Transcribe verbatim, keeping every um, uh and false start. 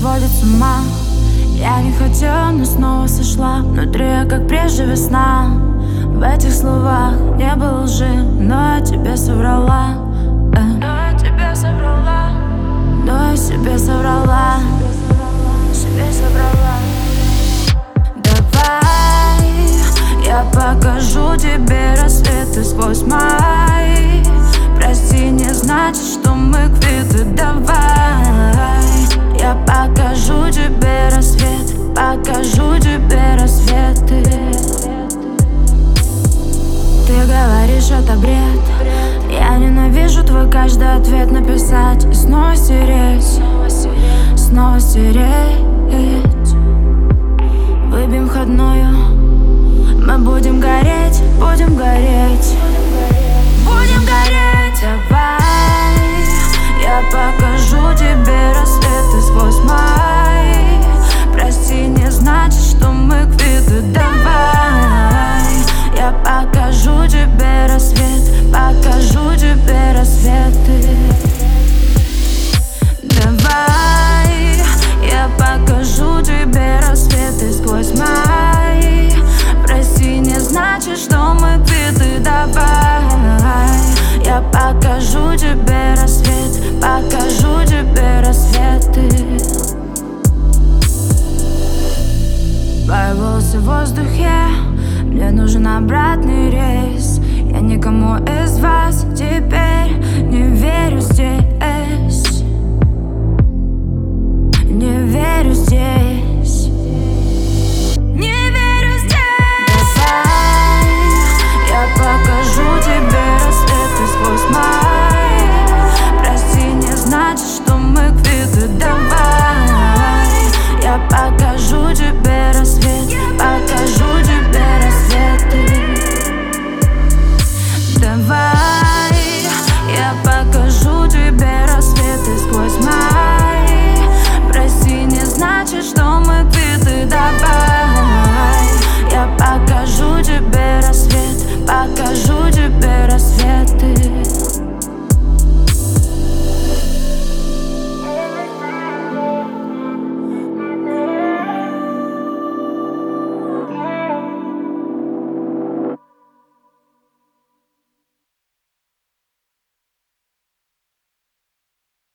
сводит с ума. Я не хотела, но снова сошла. Внутри я как прежде весна. В этих словах не было лжи, но я тебе соврала. э. Но я тебе соврала. Но я себе соврала. Себе соврала. Давай я покажу тебе рассветы сквозь май. Прости, не значит, что мы квиты. Давай я покажу тебе рассвет. Покажу тебе рассветы. Ты говоришь, это бред. Я ненавижу твой каждый ответ. Написать и снова стереть. Снова стереть. Выбьем входную. Мы будем гореть, будем гореть. Будем гореть. Давай я покажу